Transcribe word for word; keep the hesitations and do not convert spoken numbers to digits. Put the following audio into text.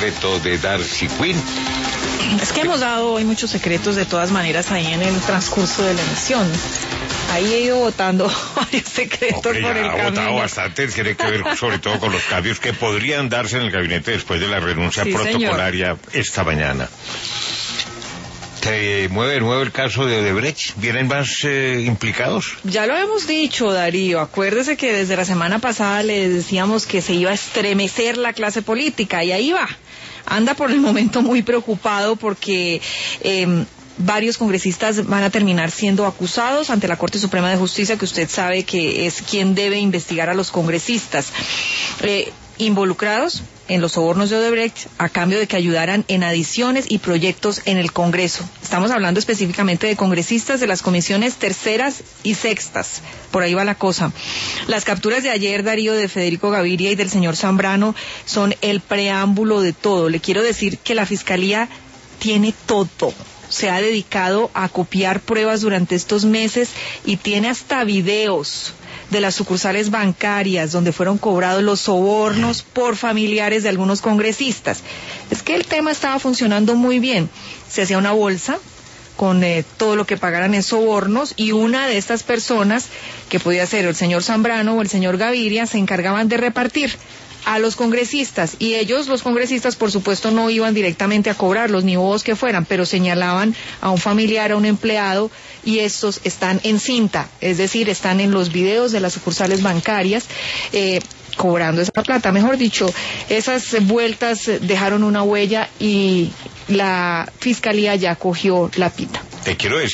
secreto de Darcy Quinn. Es que hemos dado hoy muchos secretos de todas maneras ahí en el transcurso de la emisión. Ahí he ido votando varios secretos Hombre, por el ha camino. votado bastante, tiene que ver sobre todo con los cambios que podrían darse en el gabinete después de la renuncia Sí, protocolaria señor. esta mañana. ¿Se mueve de nuevo el caso de Odebrecht? ¿Vienen más eh, implicados? Ya lo hemos dicho, Darío. Acuérdese que desde la semana pasada le decíamos que se iba a estremecer la clase política y ahí va. Anda por el momento muy preocupado porque eh, varios congresistas van a terminar siendo acusados ante la Corte Suprema de Justicia, que usted sabe que es quien debe investigar a los congresistas eh, involucrados en los sobornos de Odebrecht a cambio de que ayudaran en adiciones y proyectos en el Congreso. Estamos hablando específicamente de congresistas de las comisiones terceras y sextas. Por ahí va la cosa. Las capturas de ayer, Darío, de Federico Gaviria y del señor Zambrano son el preámbulo de todo. Le quiero decir que la Fiscalía tiene todo. Se ha dedicado a copiar pruebas durante estos meses y tiene hasta videos de las sucursales bancarias donde fueron cobrados los sobornos por familiares de algunos congresistas. Es que el tema estaba funcionando muy bien. Se hacía una bolsa con eh, todo lo que pagaran en sobornos y una de estas personas, que podía ser el señor Zambrano o el señor Gaviria, se encargaban de repartir a los congresistas, y ellos, los congresistas, por supuesto, no iban directamente a cobrarlos, ni bobos que fueran, pero señalaban a un familiar, a un empleado, y estos están en cinta, es decir, están en los videos de las sucursales bancarias, eh, cobrando esa plata. Mejor dicho, esas vueltas dejaron una huella y la Fiscalía ya cogió la pita. Te quiero decir